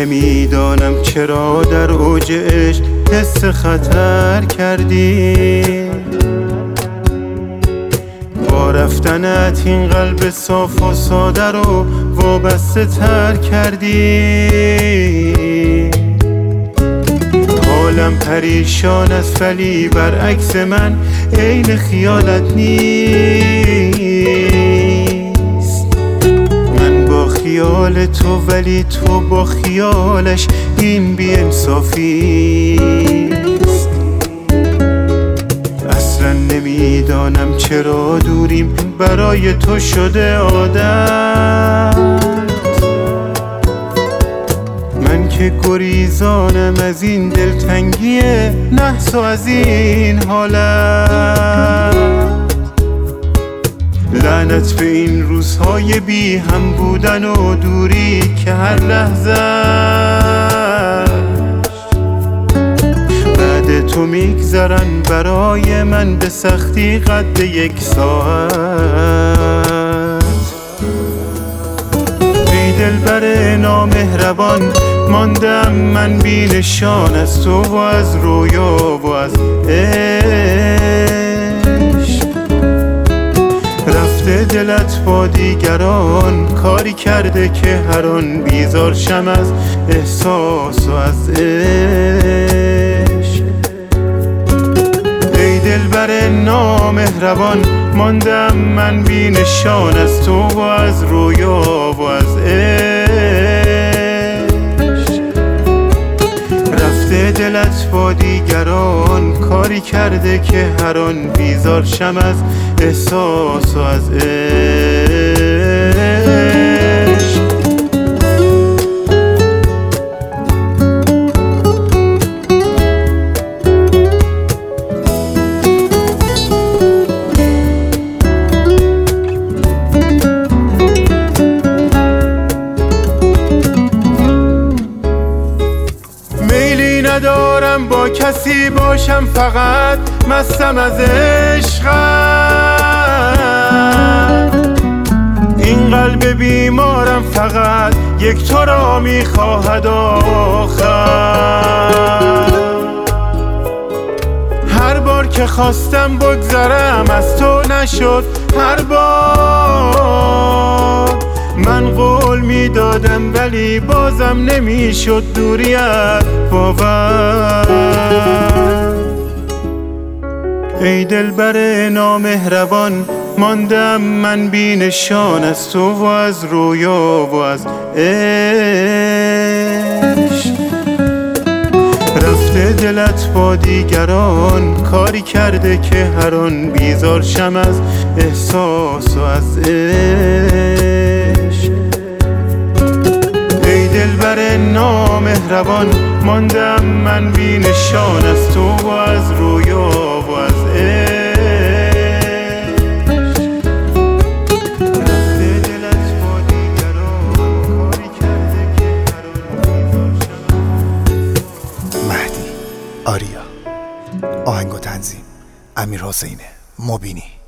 نمیدانم چرا در اوج عشق حس خطر کردی، با رفتنت این قلب صاف و ساده رو وابسته تر کردی. حالم پریشان است ولی برعکس من عین خیالت نیست. من با خیال تو ولی تو با خیالش، این بی‌انصافیست. اصلا نمیدانم چرا دوریم برای تو شده عادت. من که گریزانم از این دلتنگی نحس و از این حالت. لعنت به این روزهای بی هم بودن و دوری که هر لحظه بعد تو میگذرن برای من به سختی قد 1 ساعت. ای دلبر نامهربان ماندم من بی نشان از تو و از رویا و از عشق. رفته دلت با دیگران، کاری کرده که هر آن بیزار شم از احساس و از عشق. ای دلبر نامهربان ماندم من بی نشان از تو و از رویا و از عشق. رفته دلت با دیگران، کاری کرده که هر آن بیزار شم از احساس و از عشق. ندارم با کسی باشم، فقط مستم از عشقت. این قلب بیمارم فقط یک تو را میخواهد آخر. هر بار که خواستم بگذرم از تو نشد، هر بار من قول میدادم ولی بازم نمیشد دوریت باور. ای دلبر نامهربان ماندم من بی نشان از تو و از رویا و از عشق. رفته دلت با دیگران، کاری کرده که هر آن بیزار شم از احساس و از عشق. ای دلبر نامهربان ماندم من بی نشان از تو و از رویا و از عشق. رفته دلت با دیگران، کاری کرده که هر آن بیزار شم. مهدی آریا. آهنگ و تنظیم امیر حسین مبینی.